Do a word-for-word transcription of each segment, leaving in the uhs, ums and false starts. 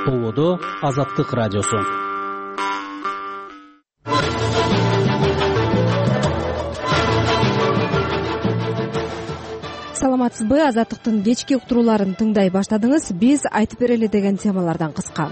Болоодо Азаттык радиосу. Саламатсызбы? Азаттыктын кечки уктурууларын тыңдай баштадыңыз. Биз айтып берели деген темалардан кыска.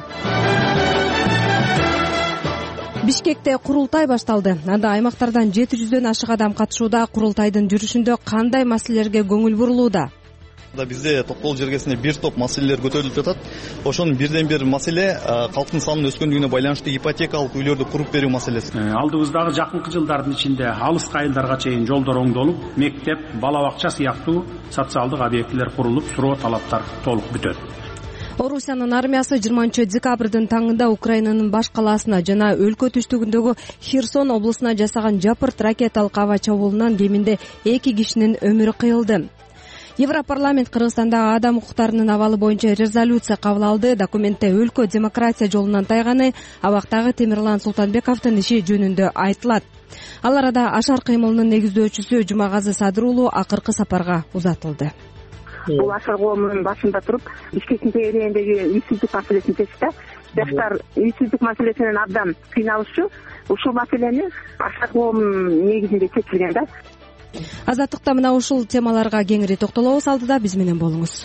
Бишкекте курултай башталды. Анда аймактардан жети жүздөн ашык адам катышууда. Курултайдын жүрүшүндө кандай маселелерге көңүл бурулууда? Бизде токтогул жергесинде бир топ маселелер көтөрүлүп жатат. Ошонун бирден бир маселе калктын санынын өскөндүгүнө байланыштуу ипотекалык үйлөрдү куруп берүү маселеси. Алдыбыздагы жакынкы жылдардын ичинде алыс айылдарга чейин жолдор оңдолуп, мектеп, бала бакча сыяктуу социалдык объектилер курулуп, суроо талаптар толук бүтөт. Орусиянын армиясы жыйырманчы декабрдын таңында Украинанын баш калаасына жана өлкө түштүгүндөгү Херсон облусуна жасаган жапырт ракеталык аба чабуулунан кеминде эки кишинин өмүрү кыйылды. Европарламент Кыргызстандагы адам укуктарынын абалы боюнча резолюция кабыл алды. Документте өлкө демократия жолунан тайганы, абактагы Темирлан Султанбековдун иши жөнүндө айтылат. Ал арада Ашар кыймылынын негиздөөчүсү Жумагазы Садыр уулу акыркы сапарга узатылды. Бул Ашар коомунун башында туруп, Бишкектин тегерегиндеги үйсүздүк маселесин чечти. Жаштар үйсүздүк маселесинен абдан кыйналышчу. Ушул маселени Ашар коомунун негизинде чечилген да. Азаттыкта мына ушул темаларга кеңири токтолобуз. Алдыда биз менен болуңуз.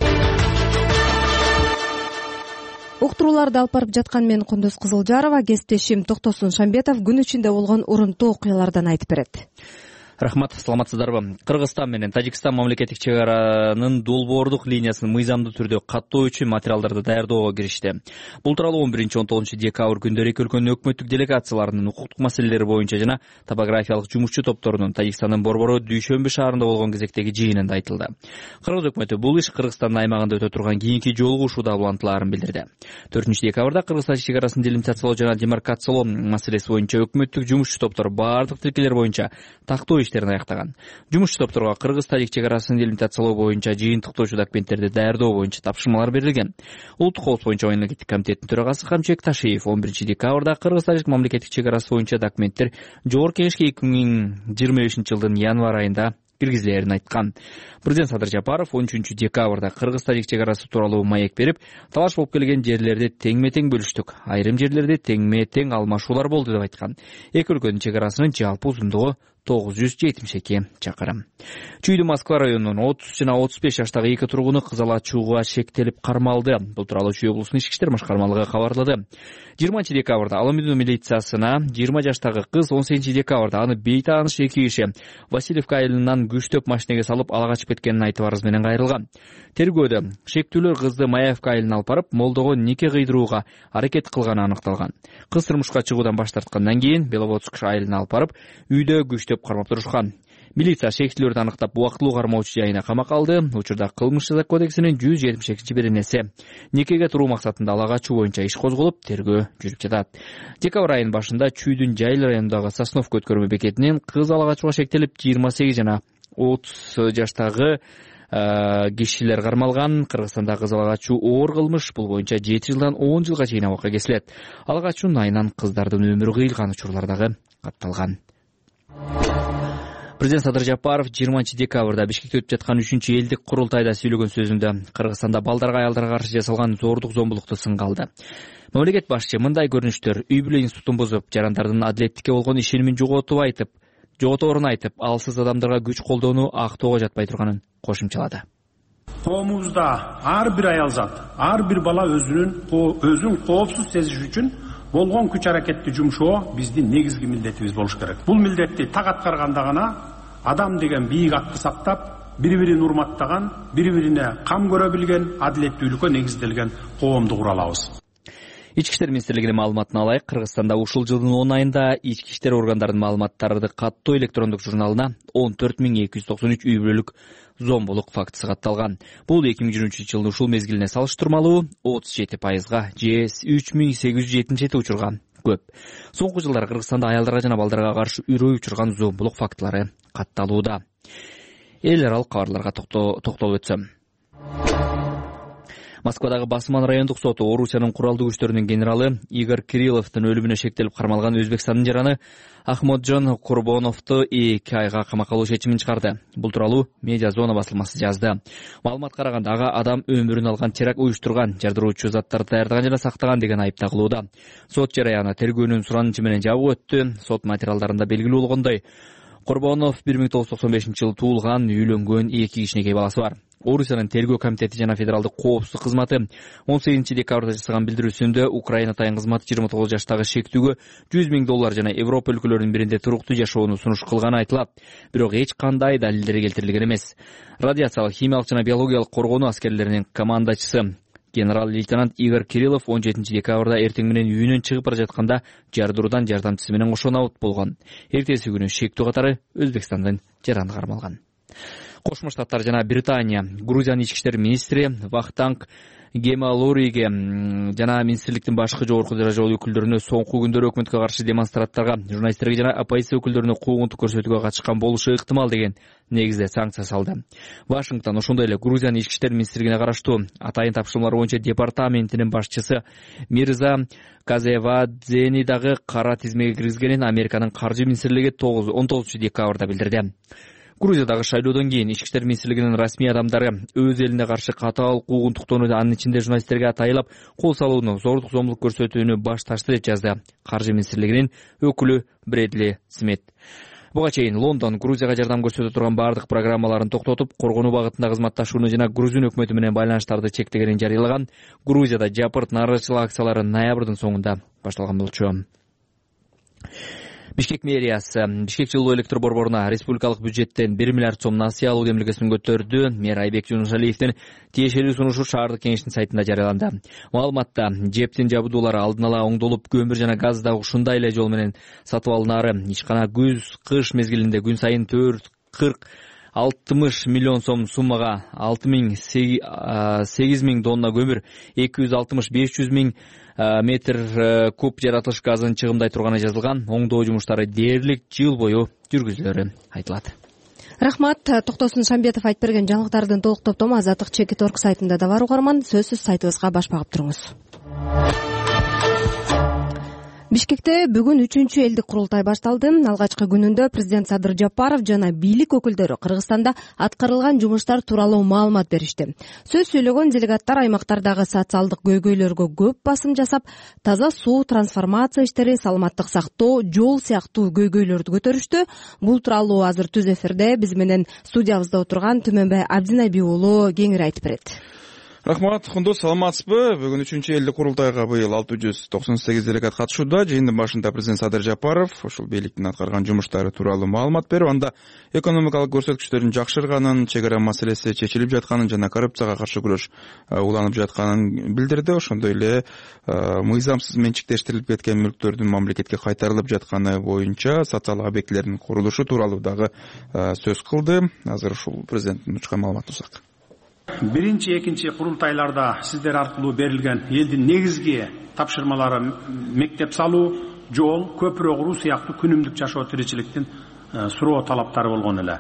Уктурууларды алып барып жаткан мен Кундуз Кызылжарова, кесиптешим Токтосун Шамбетов күн ичинде болгон урунтуу окуялардан айтып берет. Рахмат, саламатсыздарбы? Кыргызстан менен Тажикстан мамлекеттик чек аранын долбоордук линиясын мыйзамдуу түрдө каттоо үчүн материалдарды даярдоого киришти. Бул тууралуу он биринчи он тогузунчу декабрь күндөрү эки өлкөнүн өкмөттүк делегацияларынын укуктук маселелери боюнча жана топографиялык жумушчу топторунун Тажикстандын Борбору Дүйшөмбү шаарында болгон кезектеги жыйынында айтылды. Кыргыз өкмөтү бул иш Кыргызстандын аймагында өтө турган кийинки жолугушууда улантылаарын билдирди. төртүнчү декабрда Кыргыз-Тажик чек арасын делимитациялоо жана демаркациялоо маселеси боюнча өкмөттүк жумушчу топтор баардык тилкелер боюнча тактоо иштерин аяктаган. Жумушчу топторго Кыргыз-Тажик чек арасын делимитациялоо боюнча жыйынтыктоочу документтерди даярдоо боюнча тапшырмалар берилген. Улуттук коопсуздук боюнча мамлекеттик комитеттин төрагасы Камчыбек Ташиев он биринчи декабрда Кыргыз-Тажик мамлекеттик чек арасы боюнча документтер Жогорку Кеңешке эки миң жыйырма бешинчи жылдын январь айында киргизилерин айткан. Президент Садыр Жапаров он үчүнчү декабрда Кыргыз-Тажик чек арасы тууралуу маек берип, талаш болуп келген жерлерди теңме-тең бөлүштүк, айрым жерлерде теңме-тең алмашуулар болду деп айткан. Эки өлкөнүн чек арасынын жалпы узундугу тогуз жүз жетимиш эки чакырым. Чүйдү Москва районунун отуз жана отуз беш жаштагы эки тургуну кыз ала чууга шектелип кармалды. Бул тууралуу Чүй облусунун ички иштер башкармалыгы кабарлады. жыйырманчы декабрда Алымүдү милициясына жыйырма жаштагы кыз, он сегизинчи декабрда аны бейтааныш эки киши Васильевка айылынан күчтөп машинеге салып ала качып кеткенин айтып арыз менен кайрылган. Тергөөдө шектүүлөр кызды Маевка айылына алып барып, молдого нике кыйдырууга аракет кылганы аныкталган. Кыз турмушка чыгуудан баш тарткандан кийин Беловодск айылына алып барып, үйдө күчтөп кармап турушкан. Милиция шектүүлөрдү аныктап, убактылуу кармоочу жайына камакка алды. Учурда кылмыш жаза кодексинин жүз жетимиш экинчи беренеси никеге туруу максатында ала качуу боюнча иш козголуп, тергөө жүрүп жатат. Декабрь айынын башында Чүйдүн Жайыл районундагы Сосновка өткөрмө бекетинен кыз ала качууга шектелип, жыйырма сегиз жана отуз жаштагы кишилер кармалган. Кыргызстанда кыз ала качуу оор кылмыш. Бул боюнча жети жылдан он жылга чейин абакка кесилет. Ала качуунун айынан кыздардын өмүрү кыйылган учурлар дагы катталган. Президент Садыр Жапаров жыйырманчы декабрда Бишкекте өтүп жаткан үчүнчү элдик курултайда сөйлөгөн сөзүндө Кыргызстанда балдарга, аялдарга каршы жасалган зордук зомбулукту сынга алды. Мамлекет башчы мындай көрүнүштөр үй бүлө институтун бузуп, жарандардын адилеттикке болгон ишенимин жоготуп айтып, жоготорун айтып, алсыз адамдарга күч колдоону актоого жатпай турганын кошумчалады. Коомубузда ар бир аял зат, ар бир бала өзүнүн өзүн коопсуз сезиш үчүн болгон күч аракетти жумшоо биздин негизги милдетибиз болуш керек. Бул милдетти так аткарганда гана адам деген бийик атты сактап, бири-бирин урматтаган, бири-бирине кам көрө билген, адилеттүүлүккө негизделген коомду кура алабыз. Ички иштер министрлигинин маалыматына алайык, Кыргызстанда ушул жылдын он айында ички иштер органдарынын маалыматтарды каттоо электрондук журналына он төрт миң эки жүз токсон үч үй бүлөлүк зомбулук фактысы катталган. Бул эки миң жыйырма үчүнчү жылдын ушул мезгилине салыштырмалуу отуз жети пайызга же үч миң сегиз жүз жетимиш жети учурга көп. Соңку жылдары Кыргызстанда аялдарга жана балдарга каршы үрөй учурган зомбулук фактылары катталууда. Эл аралык кабарларга токтолуп өтсөм. Москвадагы Басман райондук соту Орусиянын куралдуу күчтөрүнүн генералы Игорь Кирилловдун өлүмүнө шектелип кармалган Өзбекстандын жараны Ахмоджон Курбоновду эки айга камакка алуу чечимин чыгарды. Бул тууралуу Медиа Зона басылмасы жазды. Маалыматка караганда ага адам өмүрүн алган теракт уюштурган, жардыруучу заттарды даярдаган жана сактаган деген айып тагылууда. Сот жарыяны тергөөнүн суранычы менен жабык өттү. Сот материалдарында белгилүү болгондой, Курбонов бир миң тогуз жүз токсон бешинчи жылы туулган, үйлөнгөн, эки кичинекей баласы бар. Орусиянын тергөө комитети жана федералдык коопсуздук кызматы он сегизинчи декабрда жасаган билдирүүсүндө Украина тайын кызматы жыйырма тогуз жаштагы шектүүгө жүз миң доллар жана Европа өлкөлөрүнүн биринде туруктуу жашоону сунуш кылганы айтылат. Бирок эч кандай далилдер келтирилген эмес. Радиациялык, химиялык жана биологиялык коргонуу аскерлеринин командачысы генерал-лейтенант Игорь Кириллов он жетинчи декабрда эртең менен үйүнөн чыгып бара жатканда жардыруудан жардамчысы менен кошо набыт болгон. Эртеси күнү шектүү катары Өзбекстандын жараны кармалган. Кошмо Штаттар жана Британия Грузиянын ички иштер министри Вахтанг Гемалориге жана министрликтин башкы жогорку даражалуу өкүлдөрүнө соңку күндөрү өкмөткө каршы демонстраттарга, журналисттерге жана оппозиция өкүлдөрүнө куугунтук көрсөтүүгө катышкан болушу ыктымал деген негизде санкция салды. Вашингтон ошондой эле Грузиянын ички иштер министрлигине караштуу атайын тапшырмалар боюнча департаментинин башчысы Мирза Казевадзени дагы кара тизмеге киргизгенин Американын каржы министрлиги он тогузунчу декабрда билдирди. Грузиядагы шайлоодон кийин ички иштер министрлигинин расмий адамдары өз элине каршы катаал куугунтуктоону, анын ичинде журналисттерге атайылап кол салууну, зордук зомдук көрсөтүүнү баш тартты деп жазды каржы министрлигинин өкүлү Бредли Смит. Буга чейин Лондон Грузияга жардам көрсөтө турган бардык программаларын токтотуп, коргонуу багытында кызматташууну жана Грузин өкмөтү менен байланыштарды чектегенин жарыялаган. Грузияда жапырт нааразычылык акциялары ноябрдын соңунда башталган болчу. Бишкек мэриясы Бишкек жылуу электр борборуна республикалык бюджеттен бир миллиард сом насыя алуу демилгесин көтөрдү. Мэр Айбек Жунушалиевдин тиешелүү сунушу шаардык кеңештин сайтында жарыяланды. Маалыматта жептин жабдуулары алдын ала оңдолуп, көмүр жана газ да ушундай эле жол менен сатып алынары, ишкана күз, кыш мезгилинде күн сайын төрт кырк алтымыш миллион сом суммага алты миң сегиз миң тонна көмүр, эки жүз алтымыш беш жүз миң метр куб жаратылыш газын чыгымдай турганы жазылган. Оңдоо жумуштары дээрлик жыл бою жүргүзүлөрү айтылат. Рахмат. Токтосун Шамбетов айтып берген жаңылыктардын толук топтому Азаттык чекит точка орг сайтында да бар угарман. Сөзсүз сайтыбызга баш багып туруңуз. Бишкекте бүгүн үчүнчү элдик курултай башталды. Алгачкы күнүндө президент Садыр Жапаров жана бийлик өкүлдөрү Кыргызстанда аткарылган жумуштар тууралуу маалымат беришти. Сөз сүйлөгөн делегаттар аймактардагы социалдык көйгөйлөргө көп басым жасап, таза суу, трансформация иштери, саламаттык сактоо, жол сыяктуу көйгөйлөрдү көтөрүштү. Бул тууралуу азыр түз эфирде биз менен студиябызда отурган Түмөнбай Абдинайби уулу кеңири айтып берет. Рахмат, Кундуз, саламатсызбы? Бүгүн үчүнчү элдик курултайга быйыл алты жүз токсон сегиз делегат катышууда. Жыйындын башында президент Садыр Жапаров ушул бийликтин аткарган жумуштары тууралуу маалымат берип, анда экономикалык көрсөткүчтөрдүн жакшырганын, чек ара маселеси чечилип жатканын жана коррупцияга каршы күрөш уланып жатканын билдирди. Ошондой эле мыйзамсыз менчиктештирилип кеткен мүлктөрдүн мамлекетке кайтарылып жатканы боюнча социалдык объектилердин курулушу тууралуу дагы сөз кылды. Азыр ушул президенттин учкан маалыматын узак. Биринчи, экинчи курултайларда сиздер аркылуу берилген элдин негизги тапшырмалары мектеп салуу, жол, көпүрө куруу сыяктуу күнүмдүк жашоо тиричиликтин суроо талаптары болгон эле.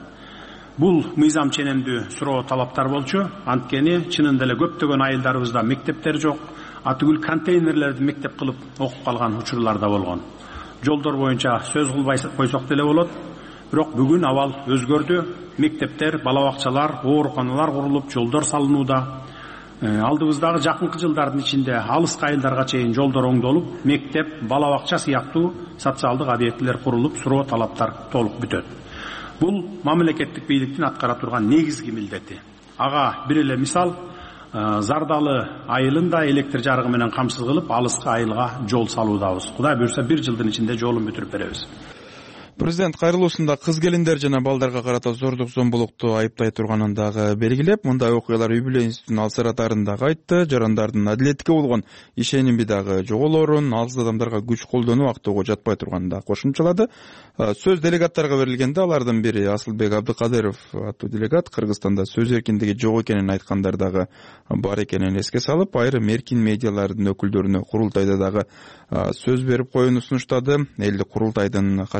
Бул мыйзам ченемдүү суроо талаптар болчу. Анткени чынында эле көптөгөн айылдарыбызда мектептер жок, атүгүл контейнерлерди мектеп кылып окуп калган учурлар да болгон. Жолдор боюнча сөз кылбай койсок деле болот. Бирок бүгүн абал өзгөрдү. Мектептер, бала бакчалар, ооруканалар курулуп, жолдор салынууда. Алдыбыздагы жакынкы жылдардын ичинде алыска айылдарга чейин жолдор оңдолуп, мектеп, бала бакча сыяктуу социалдык объектилер курулуп, суроо талаптар толук бүтөт. Бул мамлекеттик бийликтин аткара турган негизги милдети. Ага бир эле мисал, Зардалы айылында электр жарыгы менен камсыз кылып, алыска айылга жол салуудабыз. Кудай буйрса бир жылдын ичинде жолун бүтүрүп беребиз. Президент кайрылуусунда кыз келиндер жана балдарга карата зордук зомбулукту айыптай турганын дагы белгилеп, мындай окуялар үй бүлө институтунун алсыратарын дагы айтты. Жарандардын адилетке болгон ишеними дагы жоголорун, алсыз адамдарга күч колдонуу актоого жатпай турганын да кошумчалады. Сөз делегаттарга берилгенде алардын бири Асылбек Абдыкадыров аттуу делегат Кыргызстанда сөз эркиндиги жок экенин айткандар дагы бар экенин эске салып, айрым эркин медиалардын өкүлдөрүнө курултайда дагы сөз берип коюуну сунуштады. Элдик курултайдын катчылыгынын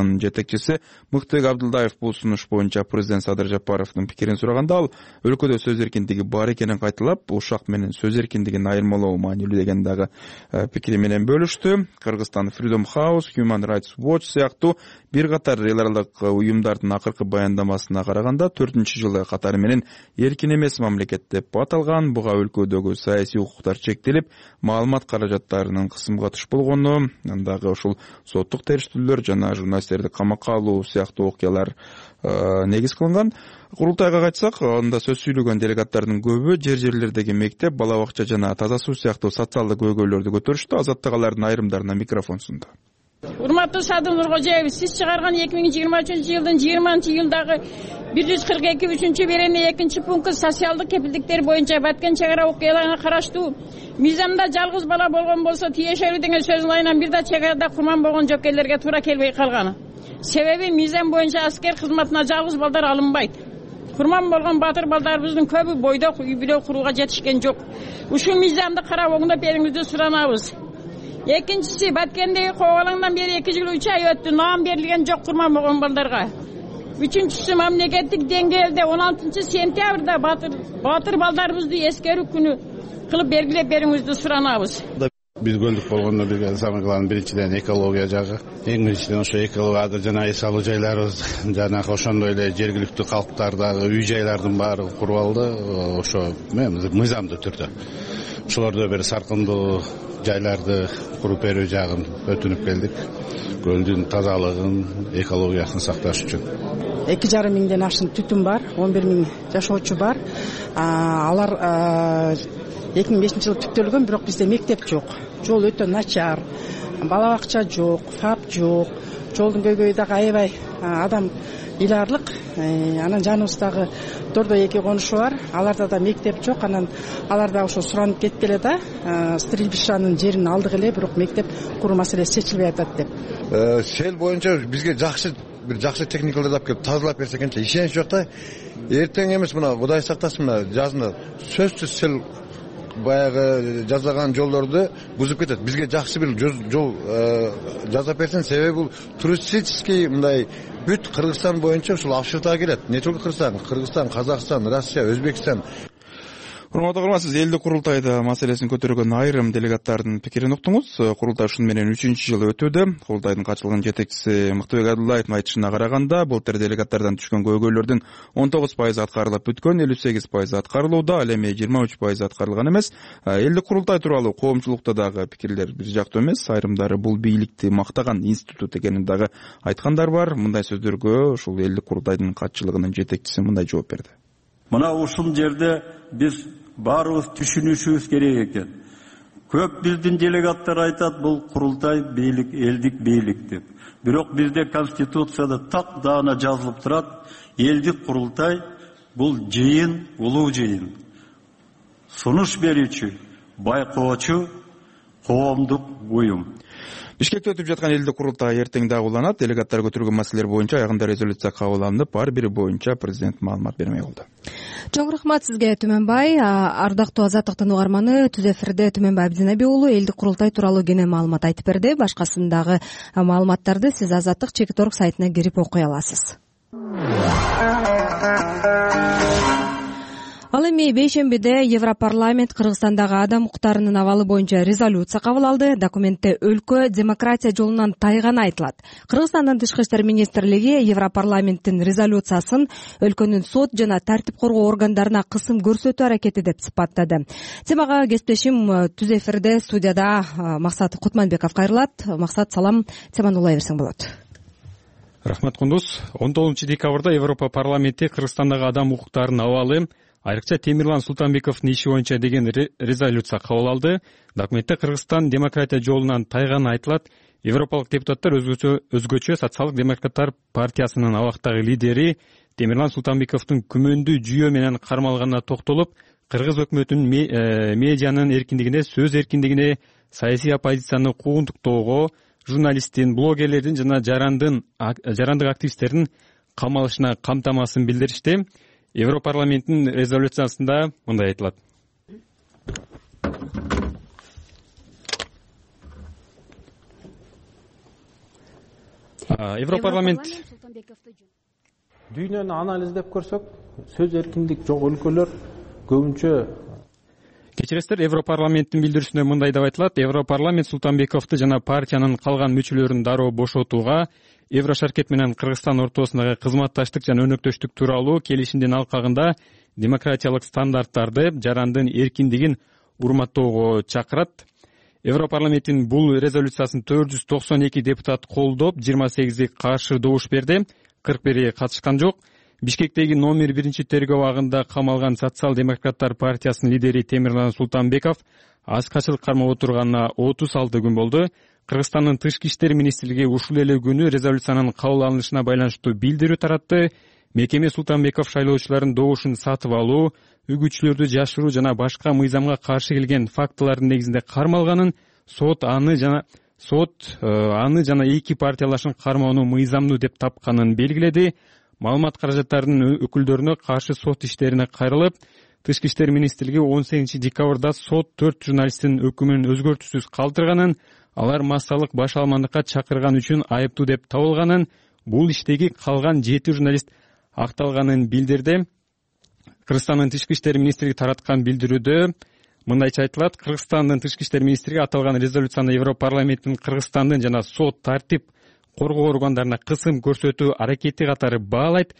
катышкан жетекчиси Мыктыбек Абдылдаев бул сунуш боюнча президент Садыр Жапаровдун пикирин сураганда, ал өлкөдө сөз эркиндиги бар экенин кайталап, ушак менен сөз эркиндигин айырмалоо маанилүү деген дагы пикири менен бөлүштү. Кыргызстан Freedom House, Human Rights Watch сыяктуу бир катар эл аралык уюмдардын акыркы баяндамасына караганда төртүнчү жылы катары менен эркин эмес мамлекет деп аталган. Буга өлкөдөгү саясий укуктар чектелип, маалымат каражаттарынын кысымга туш болгону, андагы ушул соттук териштирүүлөр жана журналисттерди камакка алуу сыяктуу окуялар негиз кылынган. Курултайга кайтсак, анда сөз сүйлөгөн делегаттардын көбү жер жерлердеги мектеп, бала бакча жана таза суу сыяктуу социалдык көйгөйлөрдү көтөрүштү. Азаттык алардын айрымдарына микрофон сунду. Урматтуу Садыр Нуркожоевич, сиз чыгарган эки миң жыйырма үчүнчү жылдын жыйырманчы июлдагы бир жүз кырк эки үчүнчү берене экинчи пункт социалдык кепилдиктер боюнча Баткен чек ара окуяларына караштуу мыйзамда жалгыз бала болгон болсо тиешелүү деген сөздүн айынан бир да чек арада курман болгон жокейлерге туура келбей калган. Себеби мыйзам боюнча аскер кызматына жалгыз балдар алынбайт. Курман болгон батыр балдарыбыздын көбү бойдок үй бүлө курууга жетишкен жок. Ушул мыйзамды карап оңдоп бериңизди суранабыз. Экинчиси, Баткендеги коогалаңдан бери эки жыл үч ай өттү, наам берилген жок курман болгон балдарга. Үчүнчүсү, мамлекеттик деңгээлде он алтынчы сентябрда батыр батыр балдарыбызды эскерүү күнү кылып белгилеп бериңизди суранабыз. Биз көндүк болгондо бирге самый главный биринчиден экология жагы. Эң биринчиден ошо экология жана эс алуу жайларыбыз, жана ошондой эле жергиликтүү калктардагы үй жайлардын баары куралды. Ошо мыйзамдуу түрдө. Ошолордо бир саркындуу жайларды куруп берүү жагын өтүнүп келдик. Көлдүн тазалыгын, экологиясын сакташ үчүн. эки жарым миңден ашын түтүн бар, он бир миң жашоочу бар. Алар эки миң бешинчи жылы түптөлгөн, бирок бизде мектеп жок. Жол өтө начар, бала бакча жок, фап жок. Жолдун көйгөйү дагы аябай адам ыйлаарлык. Анан жаныбыздагы Дордо эки конушу бар, аларда да мектеп жок. Анан алар да ошо суранып кетти эле да, Стрельбищанын жерин алдык эле, бирок мектеп куруу маселеси чечилбей атат деп. Сел боюнча бизге жакшы бир жакшы техникаларды алып келип тазалап берсе экенчи, ишенич жок да. Эртең эмес, мына Кудай сактасын, мына жазында сөзсүз сел баягы жазлаган жолдорду бузуп кетет. Бизге жакшы бир жол жасап берсин, себеби бул туристический мындай бүт Кыргызстан боюнча ушул Авшыртага келет. Не только Кыргызстан, Кыргызстан, Казакстан, Россия, Өзбекстан. Урматтуу көрөрман, элдик курултайда маселесин көтөргөн айрым делегаттардын пикирин уктуңуз. Курултай ушун менен үчүнчү жылы өтүүдө. Курултайдын катчылыгынын жетекчиси Мыктыбек Абдылдаевдин айтышына караганда, былтыр делегаттардан түшкөн көйгөйлөрдүн он тогуз пайызы аткарылып бүткөн, элүү сегиз пайызы аткарылууда, ал эми жыйырма үч пайызы аткарылган эмес. Элдик курултай тууралуу коомчулукта дагы пикирлер бир жактуу эмес. Айрымдары бул бийликти мактаган институт экенин дагы айткандар бар. Мындай сөздөргө ушул элдик курултайдын катчылыгынын жетекчиси мындай жооп берди. Мына ушул жерде биз баарыбыз түшүнүшүбүз керек экен. Көп биздин делегаттар айтат, бул курултай бийлик, элдик бийлик деп. Бирок бизде конституцияда так даана жазылып турат, элдик курултай бул жыйын, улуу жыйын. Сунуш берүүчү, байкоочу коомдук уюм. Бишкекте өтүп жаткан элдик курултай эртең дагы уланат. Делегаттар көтөргөн маселелер боюнча аягында резолюция кабыл алынып, ар бири боюнча президент маалымат бермек болду. Чоң рахмат сизге, Түмөнбай. Ардактуу Азаттыктын угарманы Түз эфирде Түмөнбай Абдинаби уулу элдик курултай тууралуу кене маалымат айтып берди. Башкасындагы маалыматтарды сиз Азаттык чекит орг сайтына кирип окуй аласыз. Ал эми бейшембиде Европарламент Кыргызстандагы адам укуктарынын абалы боюнча резолюция кабыл алды. Документте өлкө демократия жолунан тайганы айтылат. Кыргызстандын тышкы иштер министрлиги Европарламенттин резолюциясын өлкөнүн сот жана тартип коргоо органдарына кысым көрсөтүү аракети деп сыпаттады. Темага кесиптешим Түз эфирде студияда Максат Кутманбеков кайрылат. Максат, салам, теманы улай берсең болот. Рахмат, Кундуз. он тогузунчу декабрда Европа парламенти Кыргызстандагы адам укуктарынын абалы, айрыкча Темирлан Султанбековдун иши боюнча деген резолюция кабыл алды. Документте Кыргызстан демократия жолунан тайганы айтылат. Европалык депутаттар өзгөчө өзгөчө социалдык демократтар партиясынын абактагы лидери Темирлан Султанбековдун күмөндүү жүйө менен кармалганына токтолуп, кыргыз өкмөтүнүн медианын эркиндигине, сөз эркиндигине, саясий оппозицияны куугунтуктоого, журналисттин, блогерлердин жана жарандын жарандык активисттердин камалышына камтамасын билдиришти. Европарламенттин резолюциясында мындай айтылат. Европарламент дүйнөнү анализдеп көрсөк, сөз эркиндик жок өлкөлөр көбүнчө. Кечиресиздер, Европарламенттин билдирүүсүндө мындай деп айтылат: Европарламент Султанбековду жана партиянын калган мүчөлөрүн дароо бошотууга, Еврошаркет менен Кыргызстан ортосундагы кызматташтык жана өнөктөштүк тууралуу келишимдин алкагында демократиялык стандарттарды, жарандын эркиндигин урматтоого чакырат. Европарламенттин бул резолюциясын төрт жүз токсон эки депутат колдоп, жыйырма сегизи каршы добуш берди, кырк бири катышкан жок. Бишкектеги номер биринчи тергөө абагында камалган Социал-демократтар партиясынын лидери Темирлан Султанбеков аз качылык кармап отурганына отуз алты күн болду. Кыргызстандын тышкы иштер министрлиги ушул эле күнү резолюциянын кабыл алынышына байланыштуу билдирүү таратты. Мекеме Султанбеков шайлоочулардын добушун сатып алуу, үгүтчүлөрдү жашыруу жана башка мыйзамга каршы келген фактылардын негизинде кармалганын, сот аны жана сот аны жана эки партиялашын кармоону мыйзамдуу деп тапканын белгиледи. Маалымат каражаттарынын өкүлдөрүнө каршы сот иштерине кайрылып, Тышкы иштер министрлиги он сегизинчи декабрда сот төрт журналисттин өкүмүн өзгөртүүсүз калтырганын, алар массалык баш алмандыкка чакырган үчүн айыптуу деп табылганын, бул иштеги калган жети журналист акталганын билдирди. Кыргызстандын тышкы иштер министрлиги тараткан билдирүүдө мындайча айтылат: Кыргызстандын тышкы иштер министрлиги аталган резолюцияны Европарламенттин Кыргызстандын жана сот тартип коргоо органдарына кысым көрсөтүү аракети катары баалайт.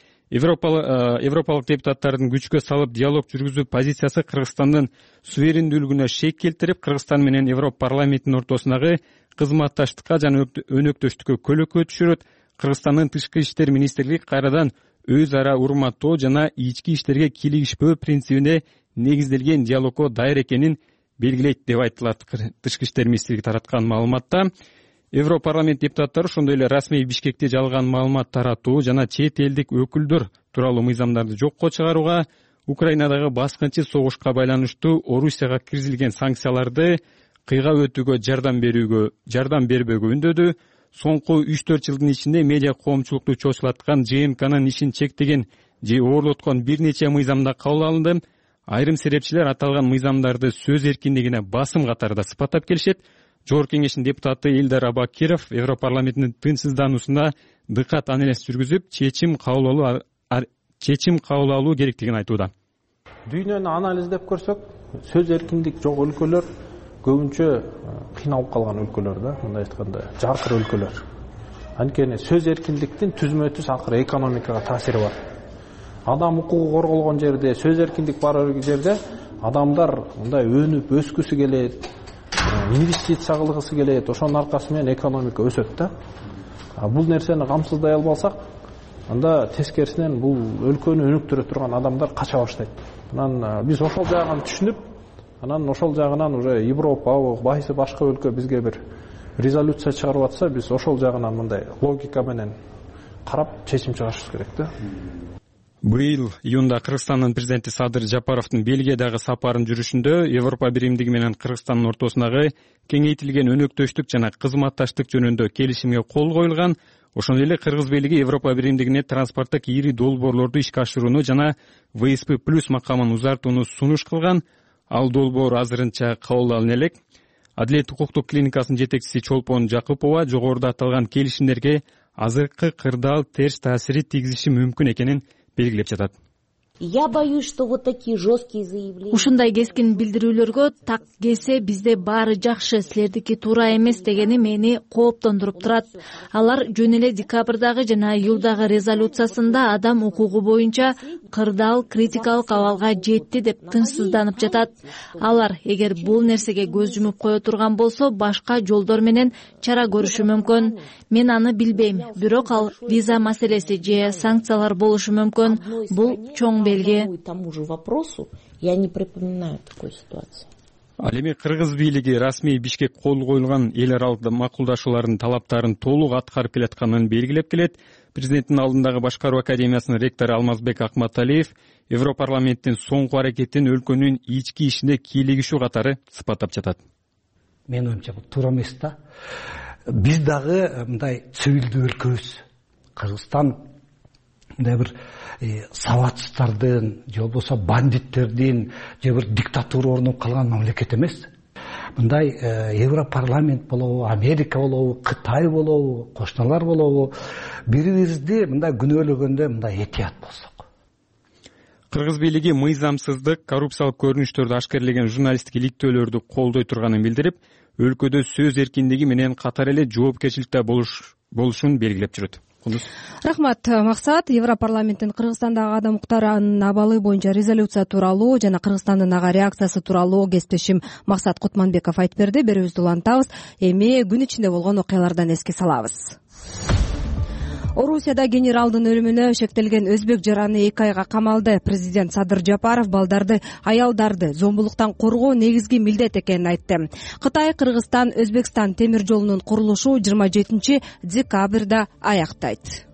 Европалык депутаттардын күчкө салып диалог жүргүзүү позициясы Кыргызстандын суверендүүлүгүнө шек келтирип, Кыргызстан менен Европарламенттин ортосундагы кызматташтыкка жана өнөктөштүккө көлөкө түшүрөт. Кыргызстандын тышкы иштер министрлиги кайрадан өз ара урматтоо жана ички иштерге кийлигишпөө принцибине негизделген диалогго дайыр экенин белгилейт деп айтылат тышкы иштер министрлиги тараткан маалыматта. Европарламент депутаттары ошондой эле расмий Бишкекте жалган маалымат таратуу жана чет элдик өкүлдөр тууралуу мыйзамдарды жокко чыгарууга, Украинадагы баскынчы согушка байланыштуу Орусияга киргизилген санкцияларды кыйга өтүүгө жардам берүүгө жардам бербөөгө үндөдү. Соңку үч төрт жылдын ичинде медиа коомчулукту чочулаткан ЖМКнын ишин чектеген же оорлоткон бир нече мыйзамда кабыл алынды. Айрым серепчилер аталган мыйзамдарды сөз эркиндигине басым катарында сыпаттап келишет. Жогорку кеңештин депутаты Элдар Абакиров Европарламенттин тынчсыздануусуна дыкат анализ жүргүзүп, чечим кабыл алуу чечим кабыл алуу керектигин айтууда. Дүйнөнү анализдеп көрсөк, сөз эркиндик жок өлкөлөр көбүнчө кыйналып калган өлкөлөр да, мындай айтканда, жаркыр өлкөлөр. Анткени сөз эркиндиктин түзмө түз акыры экономикага таасири бар. Адам укугу корголгон жерде, сөз эркиндик бар жерде адамдар мындай өнүп өскүсү келет, инвестиция кылгысы келет, ошонун аркасы менен экономика өсөт да. Бул нерсени камсыздай албасак, анда тескерисинен бул өлкөнү өнүктүрө турган адамдар кача баштайт. Анан биз ошол жагын түшүнүп, анан ошол жагынан уже Европа, байсы башка өлкө бизге бир резолюция чыгарып атса, биз ошол жагынан мындай логика менен карап чечим чыгарышыбыз керек да. Быйыл июнда Кыргызстандын президенти Садыр Жапаровдун Бельгиядагы сапарын жүрүшүндө Европа биримдиги менен Кыргызстандын ортосундагы кеңейтилген өнөктөштүк жана кызматташтык жөнүндө келишимге кол коюлган. Ошондой эле Кыргыз бийлиги Европа биримдигине транспорттук ири долбоорлорду ишке ашырууну жана вэ эс пэ плюс макамын узартууну сунуш кылган. Ал долбоор азырынча кабыл алына элек. Адилет укуктук клиникасынын жетекчиси Чолпон Жакупова жогоруда аталган келишимдерге азыркы кырдаал терс таасири тийгизиши мүмкүн экенин белгилеп жатат. Я боюсь, что вот такие жесткие заявления. Ушундай кескин билдирүүлөргө так келсе бизде баары жакшы, силердики туура эмес дегени мени кооптондуруп турат. Алар жөн эле декабрдагы жана июлдагы резолюциясында адам укугу боюнча кырдаал критикалык абалга жетти деп тынчсызданып жатат. Алар эгер бул нерсеге көз жумуп кое турган болсо, башка жолдор менен чара көрүшү мүмкүн. Мен аны билбейм, бирок ал виза маселеси же санкциялар болушу мүмкүн. Бул чоң белги. Тому же вопросу я не припоминаю такой ситуации. Ал эми Кыргыз бийлиги расмий Бишкек кол коюлган эл аралык макулдашуулардын талаптарын толук аткарып келатканын белгилеп келет. Президенттин алдындагы башкаруу академиясынын ректору Алмазбек Акматалиев Европарламенттин соңку аракетин өлкөнүн ички ишине кийлигишүү катары сыпаттап жатат. Менин оюмча бул туура эмес да. Биз дагы мындай цивилдүү өлкөбүз. Кыргызстан мындай бир сабатсыздардын же болбосо бандиттердин же бир диктатура орнуп калган мамлекет эмес. мындай Европарламент болобу, Америка болобу, Кытай болобу, кошуналар болобу, бири бирибизди мындай күнөөлөгөндө мындай этият болсок. Кыргыз бийлиги мыйзамсыздык, коррупциялык көрүнүштөрдү ашкерлеген журналисттик иликтөөлөрдү колдой турганын билдирип, өлкөдө сөз эркиндиги менен катар эле жоопкерчиликте болушун белгилеп жүрөт. Рахмат, Максат. Европарламенттин Кыргызстандагы адам укуктарынын абалы боюнча резолюция тууралуу жана Кыргызстандын ага реакциясы тууралуу кесиптешим Максат Кутманбеков айтып берди. Берүүбүздү улантабыз. Эми күн ичинде болгон окуялардан эске салабыз. Орусияда генералдын өлүмүнө шектелген өзбек жараны эки айга камалды. Президент Садыр Жапаров балдарды, аялдарды зомбулуктан коргоо негизги милдет экенин айтты. Кытай, Кыргызстан, Өзбекстан темир жолунун курулушу жыйырма жетинчи декабрда аяктайт.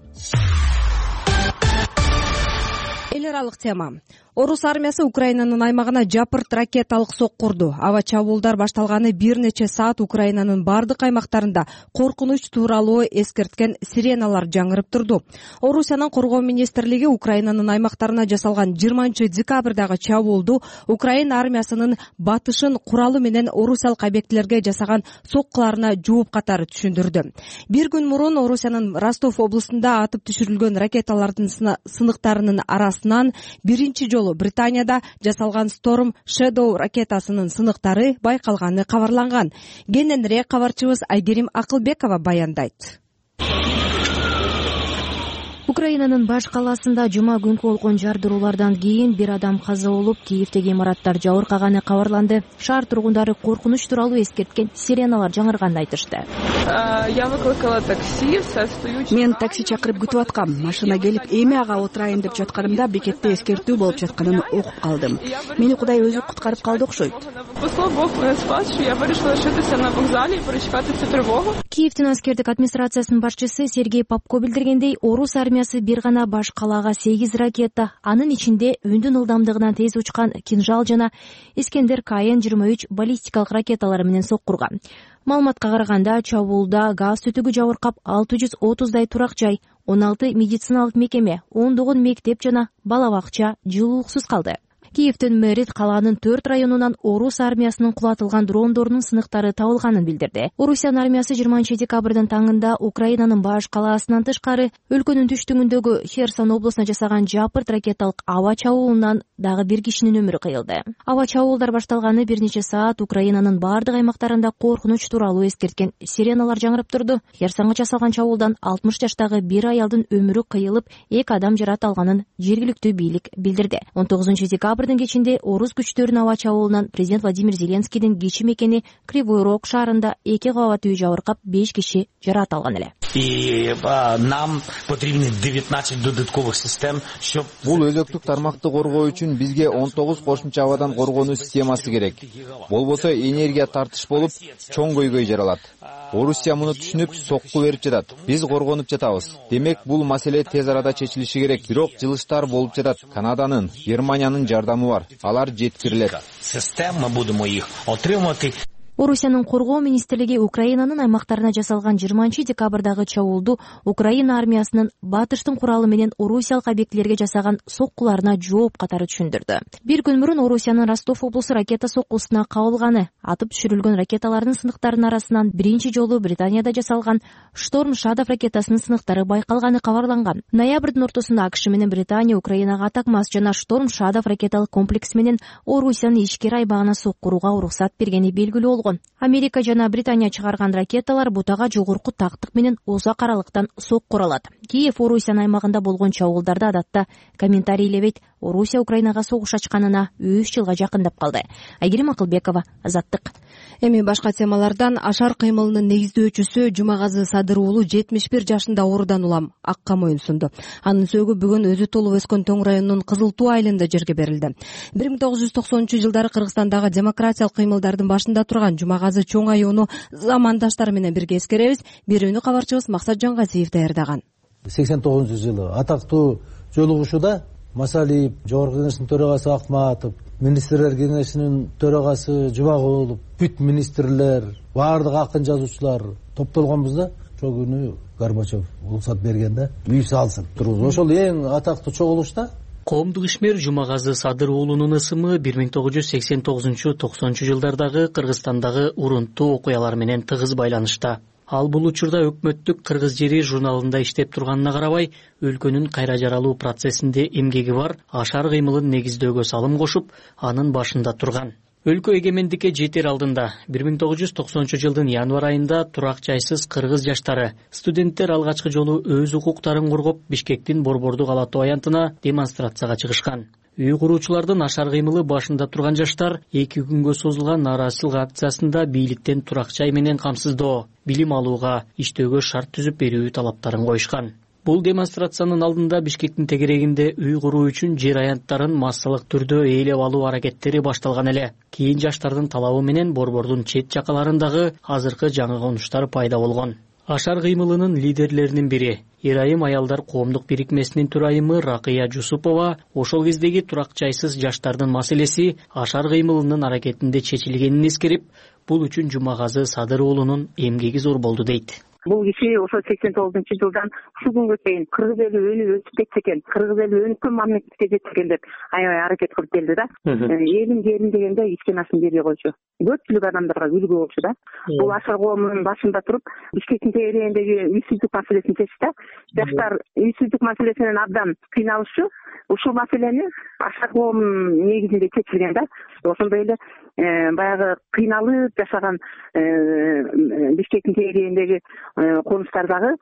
Эл аралык тема. Орус армиясы Украинанын аймагына жапырт ракеталык сокку урду. Аба чабуулдар башталганы бир нече саат Украинанын бардык аймактарында коркунуч тууралуу эскерткен сиреналар жаңырып турду. Орусиянын коргоо министрлиги Украинанын аймактарына жасалган жыйырманчы декабрдагы чабуулду Украина армиясынын батышын куралы менен орусиялык объектилерге жасаган соккуларына жооп катары түшүндүрдү. Бир күн мурун Орусиянын Ростов облусунда атып түшүрүлгөн ракеталардын сыныктарынын арасынан биринчи жолу Британияда жасалган Storm Shadow ракетасынын сыныктары байкалганы кабарланган. Кененирээк кабарчыбыз Айгерим Акылбекова баяндайт. Украинанын баш калаасында жума күнкү болгон жардыруулардан кийин бир адам каза болуп, Киевдеги имараттар жабыркаганы кабарланды. Шаар тургундары коркунуч тууралуу эскерткен сиреналар жаңырганын айтышты. Мен такси чакырып күтүп аткам. Машина келип, эми ага отурайын деп жатканымда бекетте эскертүү болуп жатканын окуп калдым. Мени Кудай өзү куткарып калды окшойт. Киевдин аскердик администрациясынын башчысы Сергей Попко билдиргендей, орус армиясы бир гана баш калаага сегиз ракета, анын ичинде үндүн ылдамдыгынан тез учкан Кинжал жана Искендер К Н жыйырма үч баллистикалык ракеталары менен соккурган. Маалыматка караганда, чабуулда газ түтүгү жабыркап алты жүз отуздай турак жай, он алты медициналык мекеме, ондогон мектеп жана бала бакча жылуулуксуз калды. Киевдин мэри калаанын төрт районунан орус армиясынын кулатылган дрондорунун сыныктары табылганын билдирди. Орусиянын армиясы жыйырманчы декабрдын таңында Украинанын баш калаасынан тышкары өлкөнүн түштүгүндөгү Херсон облусуна жасаган жапырт ракеталык аба чабуулунан дагы бир кишинин өмүрү кыйылды. Аба чабуулдар башталганы бир нече саат Украинанын бардык аймактарында коркунуч тууралуу эскерткен сиреналар жаңырып турду. Херсонго жасалган чабуулдан алтымыш жаштагы бир аялдын өмүрү кыйылып, эки адам жарат алганын жергиликтүү бийлик билдирди. он тогузунчу декабрдын кечинде орус күчтөрүнүн аба чабуулунан президент Владимир Зеленскийдин кичи мекени Кривой Рог шаарында эки кабат үй жабыркап, беш киши жарат алган эле. И нам потребны девятнадцать додатковых систем, щоб бул өзөктүк тармакты коргоо үчүн бизге он тогуз кошумча абадан коргонуу системасы керек. Болбосо энергия тартыш болуп, чоң көйгөй жаралат. Орусия муну түшүнүп, сокку берип жатат. Биз коргонуп жатабыз. Демек, бул маселе тез арада чечилиши керек. Бирок жылыштар болуп жатат. Канаданын, Германиянын жардамы бар. Алар жеткирилет. Система будемо их отримати. Орусиянын коргоо министрлиги Украинанын аймактарына жасалган жыйырманчы декабрдагы чабуулду Украина армиясынын батыштын куралы менен орусиялык объектилерге жасаган соккуларына жооп катары түшүндүрдү. Бир күн мурун Орусиянын Ростов облусу ракета соккусуна кабылганы, атып түшүрүлгөн ракеталардын сыныктарынын арасынан биринчи жолу Британияда жасалган Storm Shadow ракетасынын сыныктары байкалганы кабарланган. Ноябрдын ортосунда АКШ менен Британия Украинага Атакмас жана Storm Shadow ракеталык комплекси менен Орусиянын ички аймагына соккурууга уруксат бергени белгилүү болгон. Америка жана Британия чыгарган ракеталар бутага жогорку тактык менен узак аралыктан соккура алат. Киев Орусиянын аймагында болгон чабуулдарда адатта комментарийлебейт. Орусия Украинага согуш ачканына үч жылга жакындап калды. Айгерим Акылбекова, Азаттык. Эми башка темалардан. Ашар кыймылынын негиздөөчүсү Жумагазы Садыр уулу жетимиш бир жашында оорудан улам акка моюнсунду. Анын сөөгү бүгүн өзү толуп өскөн Тоң районунун Кызыл Туу айылында жерге берилди. бир миң тогуз жүз токсонунчу жылдары Кыргызстандагы демократиялык кыймылдардын башында турган Жумагазы чоң айууну замандаштары менен бирге эскеребиз. Бирөөнү кабарчыбыз Максат Жангазиев даярдаган. сексен тогузунчу жылы атактуу жолугушууда Масалиев, Жогорку Кеңештин төрагасы Акматов, Министрлер Кеңешинин төрагасы Жумагулов, бүт министрлер, баардык акын жазуучулар топтолгонбуз да, ошол күнү Горбачев уруксат бергенде үй салсын турбуз. Ошол эң атактуу чогулушта Коомдук ишмер Жумагазы Садыр уулунун ысымы бир миң тогуз жүз сексен тогузунчу токсонунчу жылдардагы Кыргызстандагы урунттуу окуялар менен тыгыз байланышта. Ал бул учурда өкмөттүк Кыргыз жери журналында иштеп турганына карабай, өлкөнүн кайра жаралуу процессинде эмгеги бар, ашар кыймылын негиздөөгө салым кошуп, анын башында турган. Өлкө эгемендикке жетер алдында бир миң тогуз жүз токсонунчу жылдын январь айында турак жайсыз кыргыз жаштары, студенттер алгачкы жолу өз укуктарын коргоп, Бишкектин Борбордук Ала Тоо аянтына демонстрацияга чыгышкан. Үй куруучулардын ашар кыймылы башында турган жаштар эки күнгө созулган нааразычылык акциясында бийликтен турак жай менен камсыздоо, билим алууга, иштөөгө шарт түзүп берүү талаптарын коюшкан. Бул демонстрациянын алдында Бишкектин тегерегинде үй куруу үчүн жер аянттарын массалык түрдө ээлеп алуу аракеттери башталган эле. Кийин жаштардын талабы менен борбордун чет жакаларындагы азыркы жаңы конуштар пайда болгон. Ашар кыймылынын лидерлеринин бири, Ирайым аялдар коомдук бирикмесинин төрайымы Ракыя Жусупова ошол кездеги турак жайсыз жаштардын маселеси ашар кыймылынын аракетинде чечилгенин эскерип, бул үчүн Жумагазы Садыр уулунун эмгеги зор болду дейт. Бул киши ошо сексен тогузунчу жылдан ушул күнгө чейин кыргыз эли өнүп өсүп кетти экен, кыргыз эли өнүккөн мамлекетке жетти экен деп аябай аракет кылып келди да. Элим жерим дегенде ичкенасын бербей койчу. Көпчүлүк адамдарга үлгү болчу да. Бул ашар коомунун башында туруп, Бишкектин тегерегиндеги үйсүздүк маселесин чечти. Жаштар үйсүздүк маселесинен абдан кыйналышчу. Ушул маселени ашар коомунун негизинде чечилген да. Ошондой эле баягы кыйналып жашаган Бишкектин тегерегиндеги конуштардагы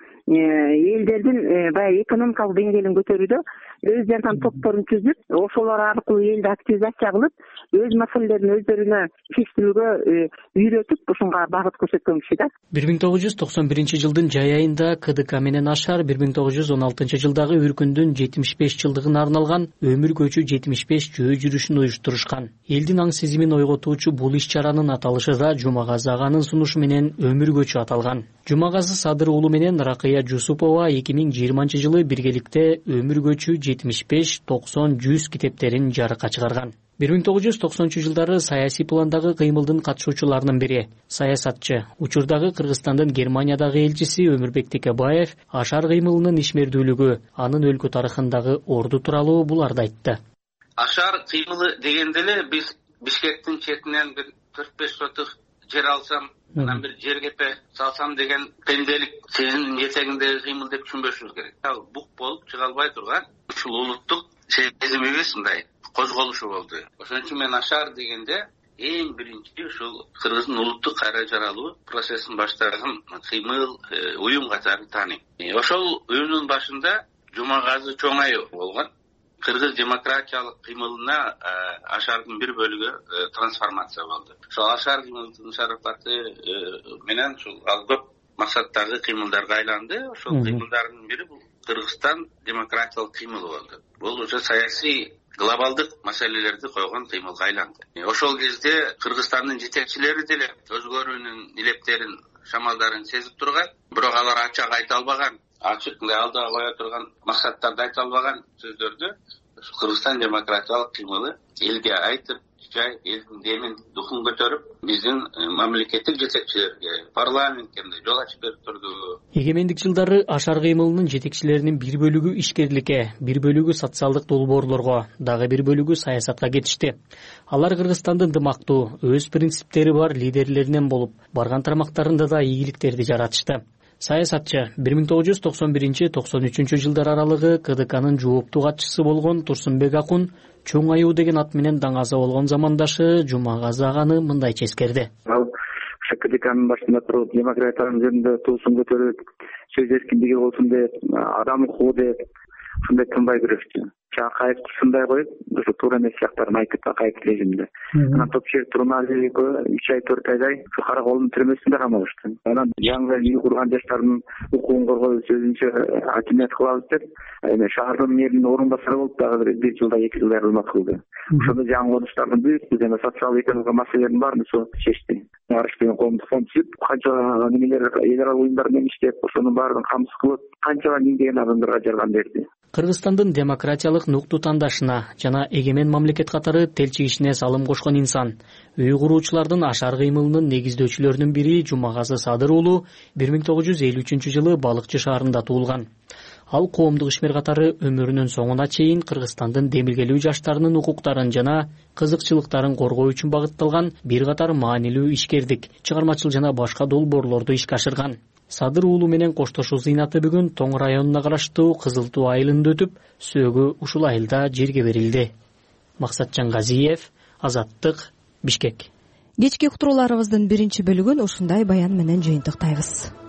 элдердин баягы экономикалык деңгээлин көтөрүүдө өз жардам топторун түзүп, ошолор аркылуу элди активизация кылып, өз маселелерин өздөрүнө чечтирүүгө үйрөтүп, ушунга багыт көрсөткөн киши да. бир миң тогуз жүз токсон биринчи жылдын жай айында КДК менен Ашар бир миң тогуз жүз он алтынчы жылдагы Үркүндүн жетимиш беш жылдыгына арналган өмүр көчү жетимиш беш жөө жүрүшүн уюштурушкан. Элдин аң сезимин ойготуучу бул иш-чаранын аталышы да Жумагазы аганын сунушу менен өмүр көчү аталган. Жумагазы Садыр уулу менен Ракыя Жусупова эки миң жыйырманчы жылы биргеликте өмүр көчү жетимиш беш, токсон, жүз китептерин жарыкка чыгарган. бир миң тогуз жүз токсонунчу жылдары саясий пландагы кыймылдын катышуучуларынын бири, саясатчы, учурдагы Кыргызстандын Германиядагы элчиси Өмүрбек Текебаев ашар кыймылынын ишмердүүлүгү, анын өлкө тарыхындагы орду тууралуу буларды айтты. Ашар кыймылы дегенде эле биз Бишкектин четинен бир төрт беш сотук жер алсам, анан бир жергепе салсам деген пенделик сезимдин жетегиндеги кыймыл деп түшүнбөшүбүз керек. Ал бук болуп чыга албай турган ушул улуттук сезимибиз мындай козголушу болду. Ошон үчүн мен ашар дегенде эң биринчи ушул Кыргыздын улуттук кайра жаралуу процессин баштаган кыймыл, уюм катары тааныйм. Ошол уюмдун башында Жумагазы Чоңаев болгон. Кыргыз демократиялык кыймылына ашардын бир бөлүгү трансформация болду. Ошол ашар кыймылдын шарапаты менен ушул ал көп максаттагы кыймылдарга айланды. Ошол кыймылдардын бири бул Кыргызстан демократиялык кыймылы болду. Бул уже саясий глобалдык маселелерди койгон кыймылга айланды. Ошол кезде Кыргызстандын жетекчилери деле өзгөрүүнүн илептерин, шамалдарын сезип турган, бирок алар ачык айта албаган, ачык мындай алдыга кое турган максаттарды айта албаган сөздөрдү Кыргызстан демократиялык кыймылы элге айтып, жай элдин демин, духун көтөрүп, биздин мамлекеттик жетекчилерге, парламентке жол ачып берип турду. Эгемендик жылдары ашар кыймылынын жетекчилеринин бир бөлүгү ишкерликке, бир бөлүгү социалдык долбоорлорго, дагы бир бөлүгү саясатка кетишти. Алар Кыргызстандын дымактуу, өз принциптери бар лидерлеринен болуп, барган тармактарында да ийгиликтерди жаратышты. Саясатчы бир миң тогуз жүз токсон биринчи — токсон үчүнчү жылдар аралыгы КДКнын жооптуу катчысы болгон Турсунбек Акун Чоң аюу деген ат менен даңаза болгон замандашы Жумагазы аганы мындай ческерди. Ал КДКнын башында туруп, демократиянын жөнүндө туусун көтөрүп, сөз эркиндиги болсун деп, адам укугу деп, ушундай тынбай күрөштү. Акаев ушундай коюп, ушу туура эмес сыяктарын айтып, Акаев режимде. Анан Топчиев Турмалиевго үч ай төрт айдай ушу Караколдун түрмөсүндө камалышты. Анан жаңы үй курган жаштардын укугун коргоо сөзүнчө акимият кылабыз деп, эми шаардын мэринин орун басары болуп дагы бир жылда эки жылдай кызмат кылды. Ошондо жаңы конуштардын бүт жана социалдык экономикалык маселелердин баарын ошо чечти. Арыш деген коомдук фонд түзүп, канча немелер эл аралык уюмдар менен иштеп, ошонун баарын камсыз кылып, канчага миңдеген адамдарга жардам берди. Кыргызстандын демократиялык нукту тандашына жана эгемен мамлекет катары телчигишине салым кошкон инсан, үй куруучулардын ашар кыймылынын негиздөөчүлөрүнүн бири Жумагазы Садыр уулу бир миң тогуз жүз элүү үчүнчү жылы Балыкчы шаарында туулган. Ал коомдук ишмер катары өмүрүнүн соңуна чейин Кыргызстандын демилгелүү жаштарынын укуктарын жана кызыкчылыктарын коргоо үчүн багытталган бир катар маанилүү ишкердик, чыгармачыл жана башка долбоорлорду ишке ашырган. Садыр уулу менен коштошуу зыйнаты бүгүн Тоң районуна караштуу Кызыл Туу айылында өтүп, сөөгү ушул айылда жерге берилди. Максатжан Газиев, Азаттык, Бишкек. Кечки уктурууларыбыздын биринчи бөлүгүн ушундай баян менен жыйынтыктайбыз.